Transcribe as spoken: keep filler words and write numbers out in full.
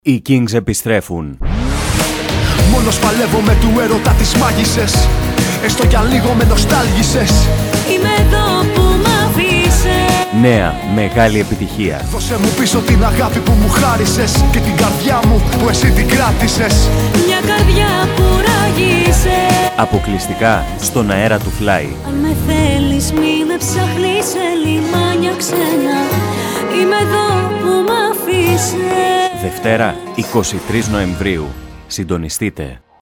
Οι Kings επιστρέφουν. Μόνος παλεύω με του έρωτα τις μάγισσες, έστω κι αν λίγο με νοστάλγησες. Είμαι εδώ που μ' αφήσες. Νέα μεγάλη επιτυχία. Δώσε μου πίσω την αγάπη που μου χάρισες και την καρδιά μου που εσύ την κράτησες. Μια καρδιά που ράγισες. Αποκλειστικά στον αέρα του Fly. Αν με θέλεις μη με ψάχνεις σε λιμάνια ξένα. Είμαι εδώ που μ' αφήσες. Δευτέρα εικοστή τρίτη Νοεμβρίου. Συντονιστείτε.